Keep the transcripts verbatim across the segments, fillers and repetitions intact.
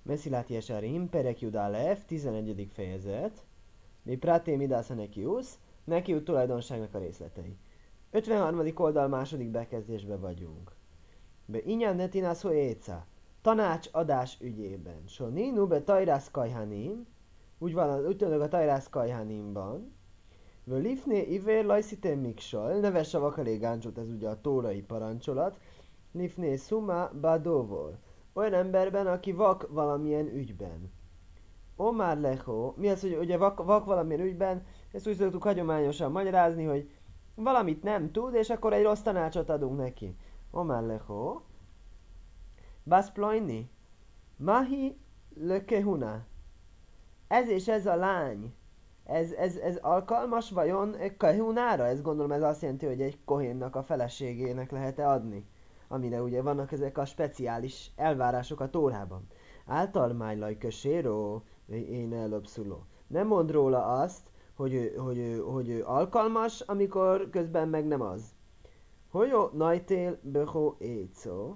Meszilát Jesarim, Perek Judalev, tizenegyedik fejezet. Mi Praté Midásza Nekiusz, Nekiut tulajdonságnak a részletei. ötvenharmadik oldal második bekezdésbe vagyunk. Be Inyán Netinászó Éca, tanácsadás ügyében. Soninu be Tajrász Kajhanim, úgy van, úgy tudok a Tajrász Kajhanimban. Vö Lifné Ivér Lajszité Miksol, neves a vakalé gáncsot, ez ugye a tórai parancsolat. Lifné Suma Badóvol, olyan emberben, aki vak valamilyen ügyben. Omar Leho, mi az, hogy ugye vak, vak valamilyen ügyben, ezt úgy szoktuk hagyományosan magyarázni, hogy valamit nem tud, és akkor egy rossz tanácsot adunk neki. Omar Leho, Bas Ployni, Mahi Lekehuna. Ez és ez a lány, ez, ez, ez alkalmas vajon Kehunára? Ez gondolom ez azt jelenti, hogy egy kohénnak a feleségének lehet-e adni. Amire ugye vannak ezek a speciális elvárások a Tórában. Általmájlaj köséró, én előbbszuló. Nem mond róla azt, hogy ő, hogy, ő, hogy ő alkalmas, amikor közben meg nem az. Hogyó najtél behó écó,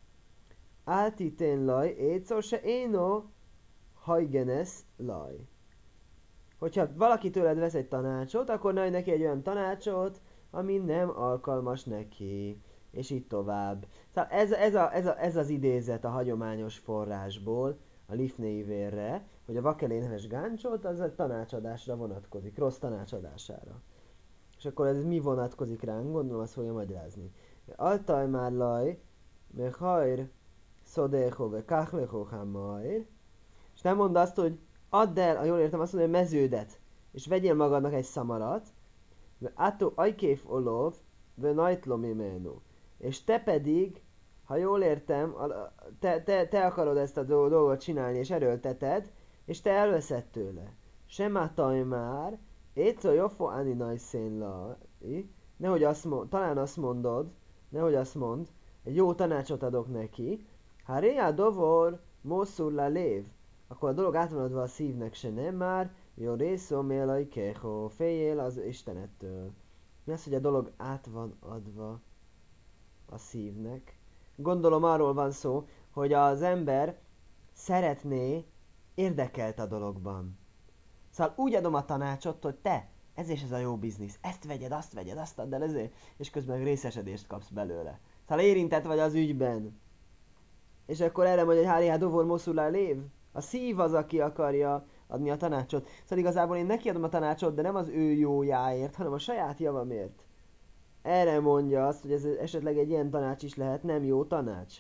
áltitén laj écó se éno hajgenesz laj. Hogyha valaki tőled vesz egy tanácsot, akkor ne adj neki egy olyan tanácsot, ami nem alkalmas neki. És így tovább. Szóval ez, ez, a, ez, a, ez az idézet a hagyományos forrásból, a Lifneivérre, hogy a vakelénheves gáncsot, az a tanácsadásra vonatkozik, rossz tanácsadására. És akkor ez mi vonatkozik ránk? Gondolom azt fogja magyarázni. Altaj már laj, me hajr szodého ve kachleho hamajr. És nem mondd azt, hogy add el, ha jól értem, azt mondja, hogy meződet, és vegyél magadnak egy szamarat, ve ato ajkéf olov, ve najtlom imenu. És te pedig, ha jól értem, te, te, te akarod ezt a dolgot csinálni, és erőlteted, és te elveszed tőle. Semátaj már, étszó jofo ani najszén la, nehogy azt mond, talán azt mondod, nehogy azt mond, egy jó tanácsot adok neki, ha réá dovor, mosszul la lév, akkor a dolog át van adva a szívnek, se nem már, jó részó mélaj keho, féljél az Istenettől. Mi az, hogy a dolog át van adva a szívnek? Gondolom arról van szó, hogy az ember szeretné érdekelt a dologban. Szóval úgy adom a tanácsot, hogy te, ez és ez a jó biznisz, ezt vegyed, azt vegyed, azt add el, ezért, és közben részesedést kapsz belőle. Szóval érintett vagy az ügyben. És akkor erre mondja, hogy háriá dovor moszulá lév. A szív az, aki akarja adni a tanácsot. Szóval igazából én neki adom a tanácsot, de nem az ő jójáért, hanem a saját javamért. Erre mondja azt, hogy ez esetleg egy ilyen tanács is lehet, nem jó tanács.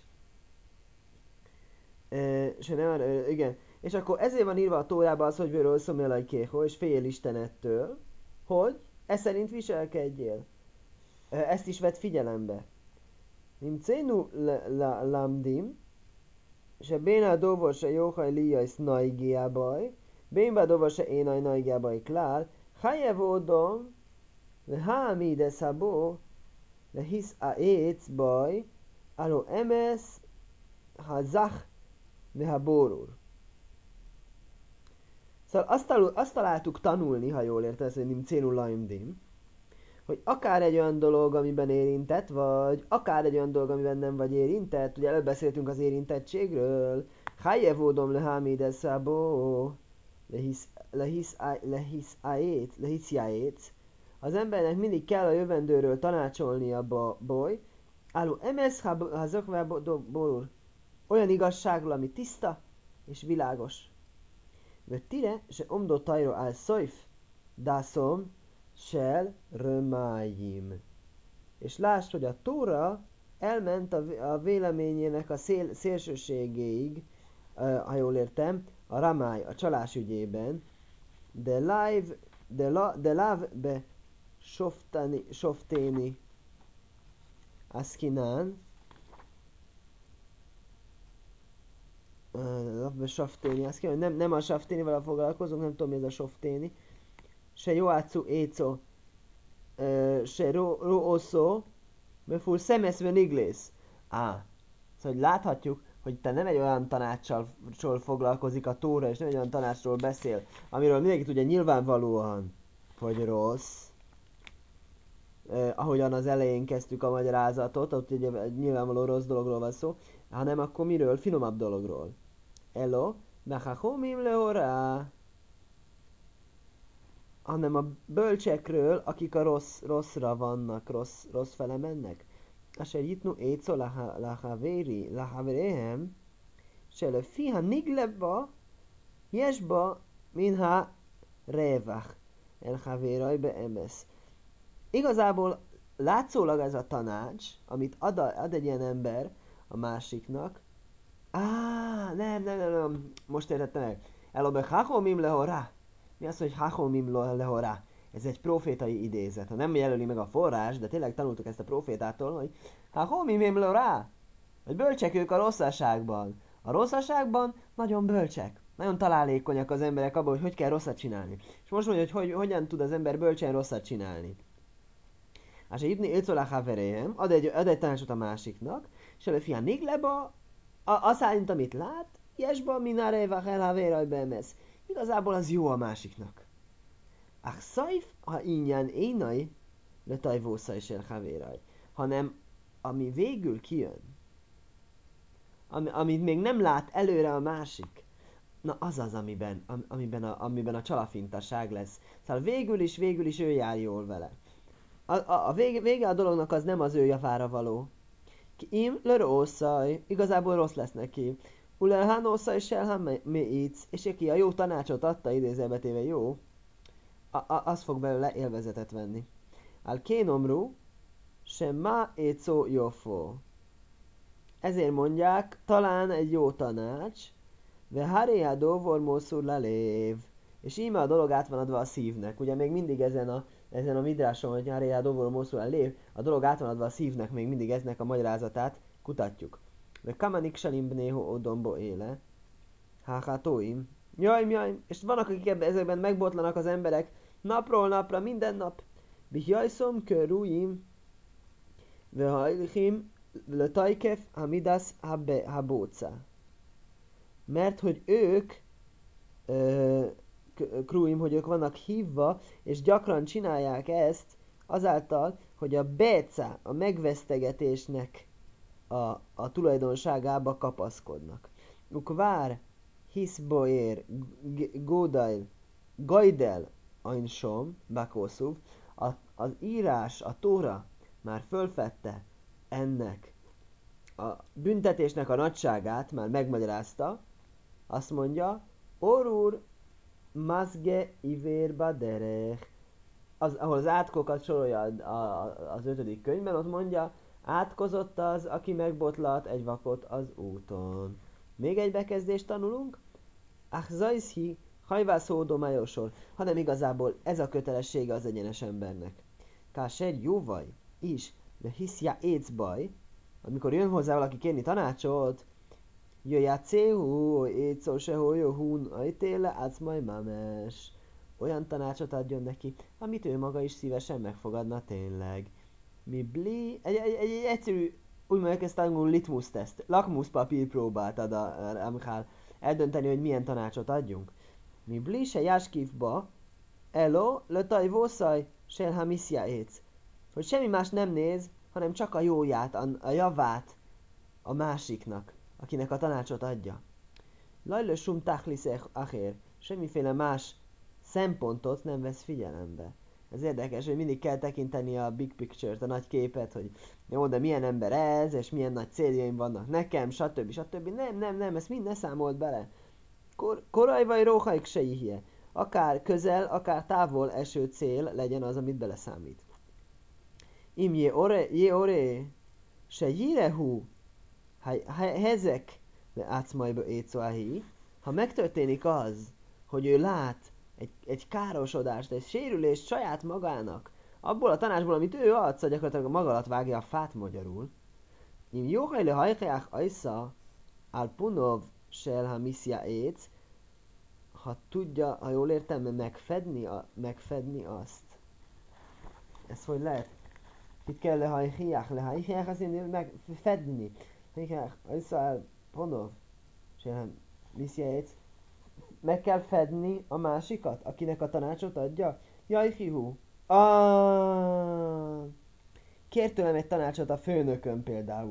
E, és nem, e, igen. És akkor ezért van írva a Tórában az, hogy vőről szomjelaj kého, és fél Istenettől, hogy e szerint viselkedjél. E, ezt is vett figyelembe. Nimcénu lamdim, שבן הדובר שיוכל ליאס נויגיה בוי, בין בדובר שאינו נויגיה בוי כלל, חייב אודום להעמיד הסבו להיס העץ בוי, אלו אמס הזך והבורור. Szóval azt, talál, azt találtuk tanulni, ha jól értem, hogy nim célul laimdim, hogy akár egy olyan dolog, amiben érintett vagy, akár egy olyan dolog, amiben nem vagy érintett, ugye előbb beszéltünk az érintettségről, Hájevodom lehámédeszábó, lehisz ájét, lehiszjájét, az embernek mindig kell a jövendőről tanácsolni a boly, álló emesz ha borul, olyan igazságról, ami tiszta és világos. Mert tire, se omdó tajro áll szojf, dászom, Sel Römájim. És lásd, hogy a Tóra elment a, a véleményének a szél, szélsőségéig, uh, ha jól értem, a Ramály, a csalás ügyében, de live, de, la, de láv be softani, softéni aszkinán, láv be softéni aszkinán, nem, nem a softénivel foglalkozunk, nem tudom mi ez a softéni, se Joácu Éco, se Roószó, befúr szemeszve niglész. Á, szóval láthatjuk, hogy te nem egy olyan tanácssal foglalkozik a Tóra, és nem egy olyan tanácsról beszél, amiről mindenki tudja nyilvánvalóan, hogy rossz. Eh, ahogyan az elején kezdtük a magyarázatot, ott ugye nyilvánvaló rossz dologról van szó, hanem akkor miről? Finomabb dologról. Elo, nachachomim leorá. Hanem a bölcsekről, akik a rossz, rosszra vannak, rossz, rossz fele mennek. Asher jitnu éco lahaveri, lahaverehem, se לפי הנגלה בה, יש בה מן הרווח. El חברוי באמס. Igazából látszólag ez a tanács, amit ad, a, ad egy ilyen ember a másiknak. Á, nem, nem, nem, nem, most értettem meg. Elobe hachomim lehorá. Mi az, hogy hachomim lehorá? Ez egy profétai idézet. Ha nem jelöli meg a forrás, de tényleg tanultuk ezt a profétától, hogy hachomim lehorá. Hogy bölcsek ők a rosszaságban. A rosszaságban nagyon bölcsek. Nagyon találékonyak az emberek abban, hogy hogy kell rosszat csinálni. És most mondja, hogy, hogy hogyan tud az ember bölcsen rosszat csinálni. Hát Ibni Ilcolá Haverehem ad egy, ad egy tanácsot a másiknak, és a fián Nigleba, az szerint, amit lát, Jesba mináreva helhaveraj bemesz. Igazából az jó a másiknak. Ach szaif, ha ingyen énaj, le tajvószaj is elhaveraj. Hanem, ami végül kijön, ami, amit még nem lát előre a másik, na az az, amiben, am, amiben, a, amiben a csalafintaság lesz. Szóval végül is, végül is ő jár jól vele. A, a, a vége, vége a dolognak az nem az ő javára való. Ki im lerosszaj, igazából rossz lesz neki. Ulelhánosszaj selhám méic, és aki a jó tanácsot adta, idézőbetéve jó, a, a, az fog belőle élvezetet venni. Al kénomru, se ma écó jófó. Ezért mondják, talán egy jó tanács, ve haréá dóvor mószur lelév. És íme a dolog át van adva a szívnek. Ugye még mindig ezen a, ezen a midráson, hogy haréá dóvor mószur lelév, a dolog át van adva a szívnek, még mindig eznek a magyarázatát kutatjuk. Ve kamanik salimbného odombo éle. Háhátóim. Jaj, jaj, és vannak, akik ebben, ezekben megbotlanak az emberek napról napra, minden nap. Bihjajszom körúim. Ve hajlichim le tajkef hamidas habóca. Mert hogy ők, ö, krúim, hogy ők vannak hívva, és gyakran csinálják ezt azáltal, hogy a béca, a megvesztegetésnek a, a tulajdonságába kapaszkodnak. Ukvár, hiszboér, gódail, gajdel, ainsom, bakószúv, az írás, a tóra már fölfedte ennek a büntetésnek a nagyságát, már megmagyarázta, azt mondja, orur mazge ivérba derech, az, ahol az átkokat sorolja a, a, az ötödik könyvben, ott mondja, átkozott az, aki megbotlat egy vakot az úton. Még egy bekezdést tanulunk, ach zajszhi hajvász hódomájósor, hanem igazából ez a kötelessége az egyenes embernek. Kásser jóvaj is, de hiszja écbaj, amikor jön hozzá valaki kérni tanácsot, jöjjá céhú, écó sehó jöhún, ajtéle, ácmaj mames. Olyan tanácsot adjon neki, amit ő maga is szívesen megfogadna tényleg. Mi bli... Egy, egy, egy, egy egyszerű, úgy mondjuk ezt angolul litmus teszt, lakmuszpapír próbát ad a Ramchal eldönteni, hogy milyen tanácsot adjunk. Mi bli se jáskívba, elo, lötaj vószaj, sel hamiszja éc. Hogy semmi más nem néz, hanem csak a jóját, a, a javát a másiknak, akinek a tanácsot adja. Lajlő sum tachliszech achér, semmiféle más szempontot nem vesz figyelembe. Ez érdekes, hogy mindig kell tekinteni a big picture-t, a nagy képet, hogy jó, de milyen ember ez, és milyen nagy céljaim vannak nekem, stb. stb. Nem, nem, nem, ezt mind ne számolt bele. Kor, korai vagy róhaik se ihje. Akár közel, akár távol eső cél legyen az, amit beleszámít. Im je ore, je ore, se jirehu, hezek le átszmajba écoahi. Ha megtörténik az, hogy ő lát egy, egy károsodást, egy sérülést saját magának, abból a tanácsból, amit ő ad, szóval gyakorlatilag maga alatt vágja a fát magyarul. Im jóhaj le hajkaják ajsza, al punov sel ha miszja éc, ha tudja, ha jól értem, megfedni, a, megfedni azt. Ez hogy lehet? Itt kell lehajhiák, lehajhiák azt mondja, megfedni. Hajhiák, ajsza al punov sel ha miszja éc. Meg kell fedni a másikat, akinek a tanácsot adja? Jaj, hihú. Ah, kért tőlem egy tanácsot a főnököm például.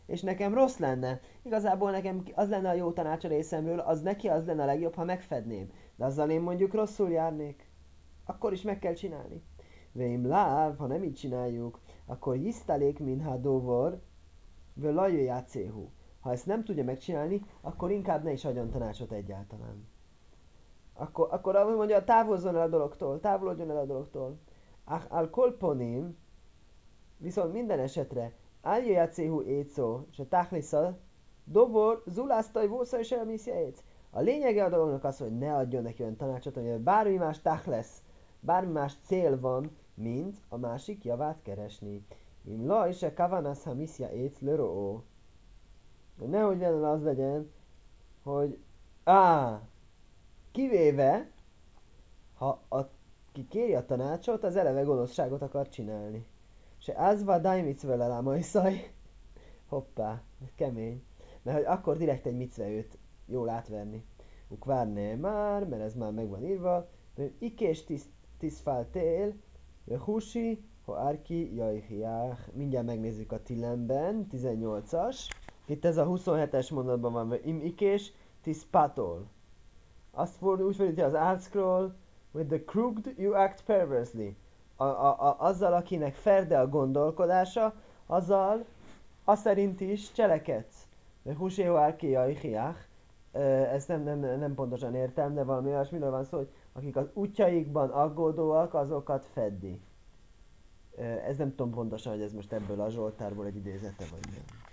és nekem rossz lenne. Igazából nekem az lenne a jó tanács a részemről, az neki az lenne a legjobb, ha megfedném. De azzal én mondjuk rosszul járnék. Akkor is meg kell csinálni. Vém láv, ha nem így csináljuk, akkor jisztalék minha dovor, vő lajő játszéhú. Ha ezt nem tudja megcsinálni, akkor inkább ne is adjon tanácsot egyáltalán. Akkor, akkor ahogy mondja, távozzon el a dologtól, távolodjon el a dologtól. Ach al kolponim, viszont minden esetre, állja játszéhú écó, se táhlisza, dobor, zulásztaj, vósza és elmiszja éc. A lényege a dolognak az, hogy ne adjon neki olyan tanácsot, hogy bármi más tách lesz, bármi más cél van, mint a másik javát keresni. Im la is a kavanász ha miszja éc löró. Nehogy vele az legyen, hogy á, kivéve, ha aki kéri a tanácsot, az eleve gonoszságot akar csinálni. Se az va daimicz vele lá majszaj. Hoppá, ez kemény. Mert hogy akkor direkt egy micve őt jól átverni. Ukvárné már, mert ez már meg van írva. Ikés tiszfáltél, húsi, ha árki, jajhiák. Mindjárt megnézzük a Tilemben, tizennyolcas. Itt ez a huszonhetes mondatban van, hogy im ikés tiszpatol. Azt fordul, úgy fordítja az ArtScroll, with the crooked you act perversely. A, a, a, azzal, akinek ferde a gondolkodása, azzal azt szerint is cselekedsz. Húsého árki jajhiák. Ezt nem, nem, nem pontosan értem, de valami olyasmiről van szó, hogy akik az útjaikban aggódóak, azokat feddi. Ez nem tudom pontosan, hogy ez most ebből a Zsoltárból egy idézete vagy nem.